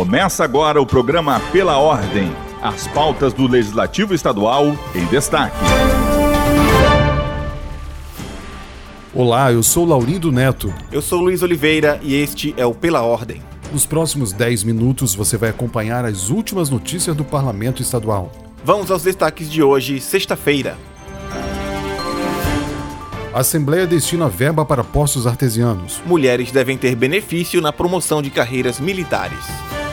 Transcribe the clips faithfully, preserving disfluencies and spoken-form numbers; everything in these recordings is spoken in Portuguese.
Começa agora o programa Pela Ordem, as pautas do Legislativo Estadual em destaque. Olá, eu sou Laurindo Neto. Eu sou Luiz Oliveira e este é o Pela Ordem. Nos próximos dez minutos você vai acompanhar as últimas notícias do Parlamento Estadual. Vamos aos destaques de hoje, sexta-feira. A Assembleia destina verba para poços artesianos. Mulheres devem ter benefício na promoção de carreiras militares.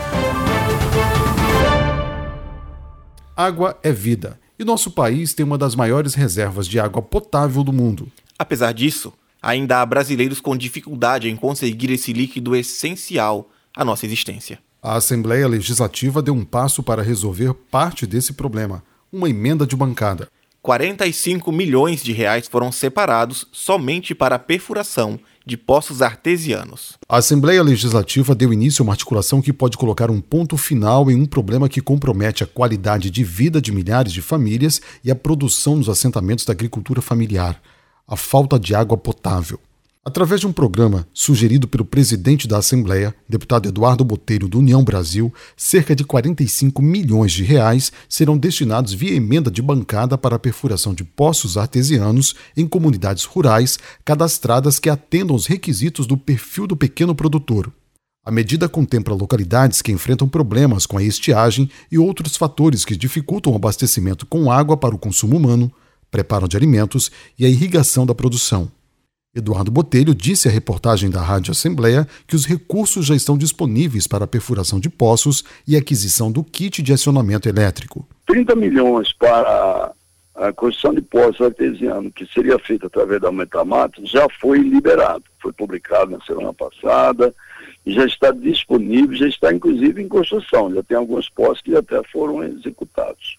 Água é vida, e nosso país tem uma das maiores reservas de água potável do mundo. Apesar disso, ainda há brasileiros com dificuldade em conseguir esse líquido essencial à nossa existência. A Assembleia Legislativa deu um passo para resolver parte desse problema, uma emenda de bancada. quarenta e cinco milhões de reais foram separados somente para a perfuração de poços artesianos. A Assembleia Legislativa deu início a uma articulação que pode colocar um ponto final em um problema que compromete a qualidade de vida de milhares de famílias e a produção nos assentamentos da agricultura familiar, a falta de água potável. Através de um programa sugerido pelo presidente da Assembleia, deputado Eduardo Botelho, do União Brasil, cerca de quarenta e cinco milhões de reais serão destinados via emenda de bancada para a perfuração de poços artesianos em comunidades rurais cadastradas que atendam aos requisitos do perfil do pequeno produtor. A medida contempla localidades que enfrentam problemas com a estiagem e outros fatores que dificultam o abastecimento com água para o consumo humano, preparo de alimentos e a irrigação da produção. Eduardo Botelho disse à reportagem da Rádio Assembleia que os recursos já estão disponíveis para a perfuração de poços e aquisição do kit de acionamento elétrico. trinta milhões para a construção de poços artesianos, que seria feita através da Metamato, já foi liberado. Foi publicado na semana passada, e já está disponível, já está inclusive em construção. Já tem alguns poços que até foram executados.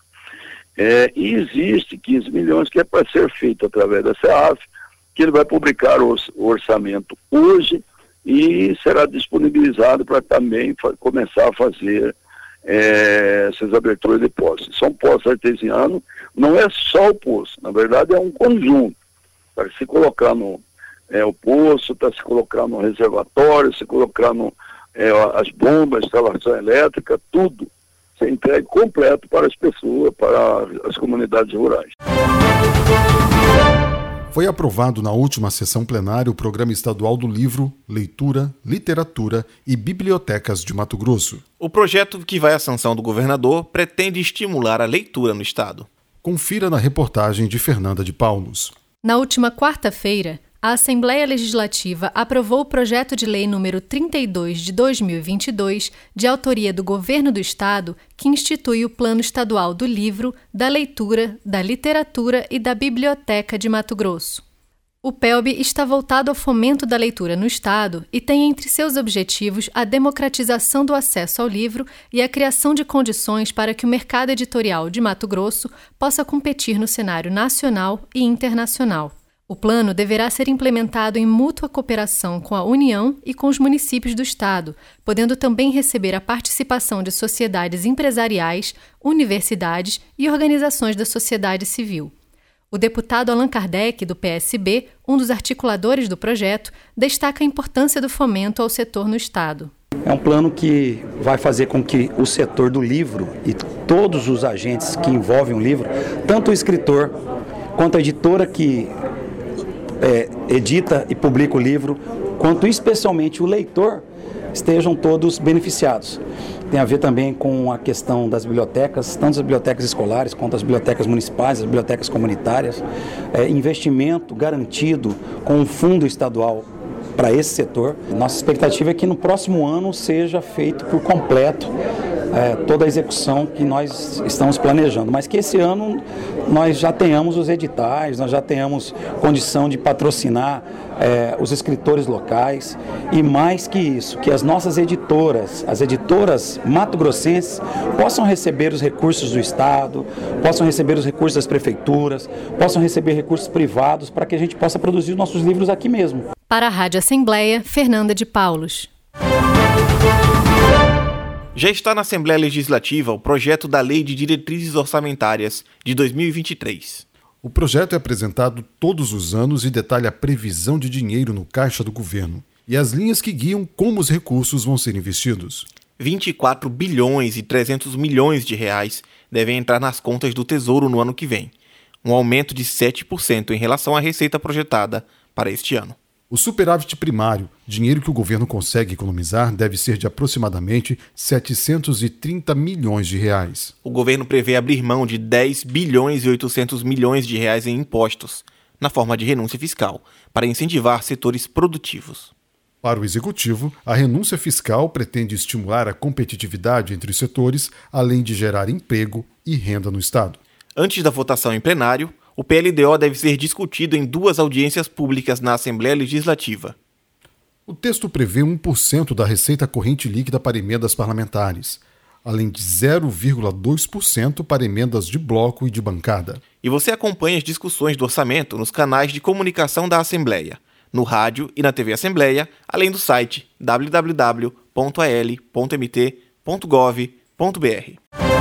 É, e existe quinze milhões que é para ser feito através da SEAF, que ele vai publicar o orçamento hoje e será disponibilizado para também começar a fazer é, essas aberturas de poços. São poços artesianos, não é só o poço, na verdade é um conjunto. Para se colocar no é, o poço, para se colocar no reservatório, se colocar no, é, as bombas, instalação elétrica, tudo. Ser entregue completo para as pessoas, para as comunidades rurais. Foi aprovado na última sessão plenária o Programa Estadual do Livro, Leitura, Literatura e Bibliotecas de Mato Grosso. O projeto, que vai à sanção do governador, pretende estimular a leitura no estado. Confira na reportagem de Fernanda de Paulos. Na última quarta-feira, a Assembleia Legislativa aprovou o projeto de lei número trinta e dois de dois mil e vinte e dois, de autoria do Governo do Estado, que institui o Plano Estadual do Livro, da Leitura, da Literatura e da Biblioteca de Mato Grosso. O P E L B está voltado ao fomento da leitura no Estado e tem entre seus objetivos a democratização do acesso ao livro e a criação de condições para que o mercado editorial de Mato Grosso possa competir no cenário nacional e internacional. O plano deverá ser implementado em mútua cooperação com a União e com os municípios do Estado, podendo também receber a participação de sociedades empresariais, universidades e organizações da sociedade civil. O deputado Allan Kardec, do P S B, um dos articuladores do projeto, destaca a importância do fomento ao setor no Estado. É um plano que vai fazer com que o setor do livro e todos os agentes que envolvem o livro, tanto o escritor quanto a editora que É, edita e publica o livro, quanto especialmente o leitor, estejam todos beneficiados. Tem a ver também com a questão das bibliotecas, tanto as bibliotecas escolares quanto as bibliotecas municipais, as bibliotecas comunitárias, é, investimento garantido com um fundo estadual para esse setor. Nossa expectativa é que no próximo ano seja feito por completo É, toda a execução que nós estamos planejando, mas que esse ano nós já tenhamos os editais, nós já tenhamos condição de patrocinar é, os escritores locais e mais que isso, que as nossas editoras, as editoras mato-grossenses possam receber os recursos do Estado, possam receber os recursos das prefeituras, possam receber recursos privados para que a gente possa produzir os nossos livros aqui mesmo. Para a Rádio Assembleia, Fernanda de Paulos. Já está na Assembleia Legislativa o projeto da Lei de Diretrizes Orçamentárias de dois mil e vinte e três. O projeto é apresentado todos os anos e detalha a previsão de dinheiro no caixa do governo e as linhas que guiam como os recursos vão ser investidos. vinte e quatro bilhões e trezentos milhões de reais devem entrar nas contas do Tesouro no ano que vem, um aumento de sete por cento em relação à receita projetada para este ano. O superávit primário, dinheiro que o governo consegue economizar, deve ser de aproximadamente setecentos e trinta milhões de reais. O governo prevê abrir mão de dez bilhões e oitocentos milhões de reais em impostos, na forma de renúncia fiscal, para incentivar setores produtivos. Para o Executivo, a renúncia fiscal pretende estimular a competitividade entre os setores, além de gerar emprego e renda no Estado. Antes da votação em plenário, o P L D O deve ser discutido em duas audiências públicas na Assembleia Legislativa. O texto prevê um por cento da receita corrente líquida para emendas parlamentares, além de zero vírgula dois por cento para emendas de bloco e de bancada. E você acompanha as discussões do orçamento nos canais de comunicação da Assembleia, no rádio e na T V Assembleia, além do site w w w ponto a l ponto m t ponto gov ponto b r.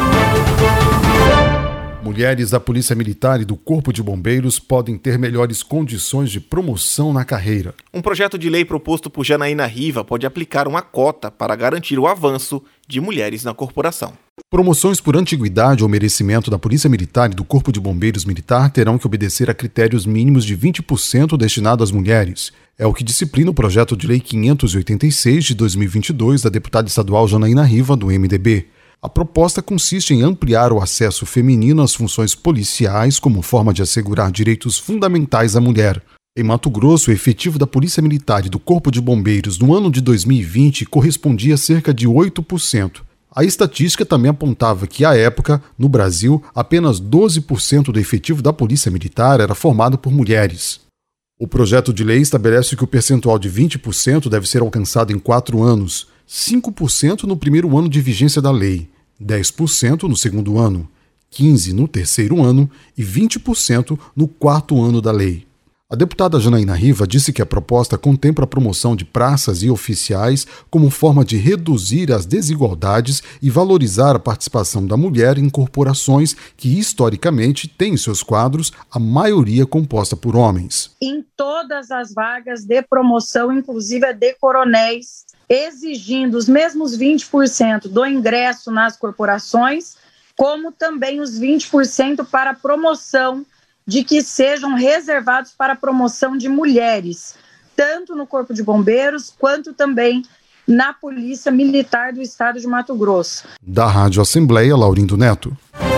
Mulheres da Polícia Militar e do Corpo de Bombeiros podem ter melhores condições de promoção na carreira. Um projeto de lei proposto por Janaína Riva pode aplicar uma cota para garantir o avanço de mulheres na corporação. Promoções por antiguidade ou merecimento da Polícia Militar e do Corpo de Bombeiros Militar terão que obedecer a critérios mínimos de vinte por cento destinados às mulheres. É o que disciplina o projeto de lei quinhentos e oitenta e seis de dois mil e vinte e dois da deputada estadual Janaína Riva, do M D B. A proposta consiste em ampliar o acesso feminino às funções policiais como forma de assegurar direitos fundamentais à mulher. Em Mato Grosso, o efetivo da Polícia Militar e do Corpo de Bombeiros no ano de dois mil e vinte correspondia a cerca de oito por cento. A estatística também apontava que, à época, no Brasil, apenas doze por cento do efetivo da Polícia Militar era formado por mulheres. O projeto de lei estabelece que o percentual de vinte por cento deve ser alcançado em quatro anos, cinco por cento no primeiro ano de vigência da lei, dez por cento no segundo ano, quinze por cento no terceiro ano e vinte por cento no quarto ano da lei. A deputada Janaína Riva disse que a proposta contempla a promoção de praças e oficiais como forma de reduzir as desigualdades e valorizar a participação da mulher em corporações que, historicamente, têm em seus quadros a maioria composta por homens. Em todas as vagas de promoção, inclusive a de coronéis, exigindo os mesmos vinte por cento do ingresso nas corporações, como também os vinte por cento para promoção de que sejam reservados para a promoção de mulheres, tanto no Corpo de Bombeiros, quanto também na Polícia Militar do Estado de Mato Grosso. Da Rádio Assembleia, Laurindo Neto.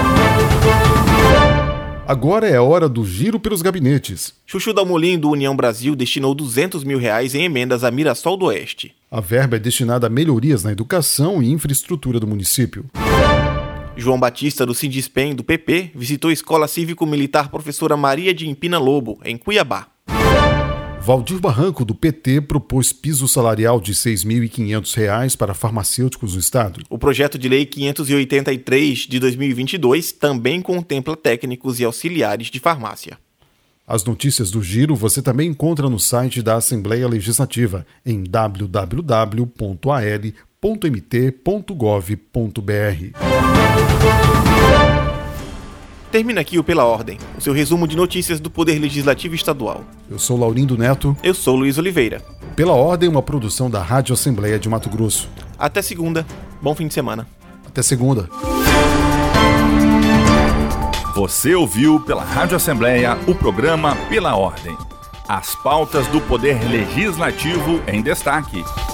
Agora é a hora do giro pelos gabinetes. Chuchu Dalmolin, do União Brasil, destinou duzentos mil reais em emendas a Mirassol do Oeste. A verba é destinada a melhorias na educação e infraestrutura do município. João Batista, do Sindispen, do P P, visitou a Escola Cívico-Militar Professora Maria de Empina Lobo, em Cuiabá. Valdir Barranco, do P T, propôs piso salarial de seis mil e quinhentos reais para farmacêuticos do Estado. O projeto de lei quinhentos e oitenta e três de dois mil e vinte e dois também contempla técnicos e auxiliares de farmácia. As notícias do Giro você também encontra no site da Assembleia Legislativa, em w w w ponto a l ponto m t ponto gov ponto b r. Termina aqui o Pela Ordem, o seu resumo de notícias do Poder Legislativo Estadual. Eu sou Laurindo Neto. Eu sou Luiz Oliveira. Pela Ordem, uma produção da Rádio Assembleia de Mato Grosso. Até segunda. Bom fim de semana. Até segunda. Você ouviu pela Rádio Assembleia o programa Pela Ordem. As pautas do Poder Legislativo em destaque.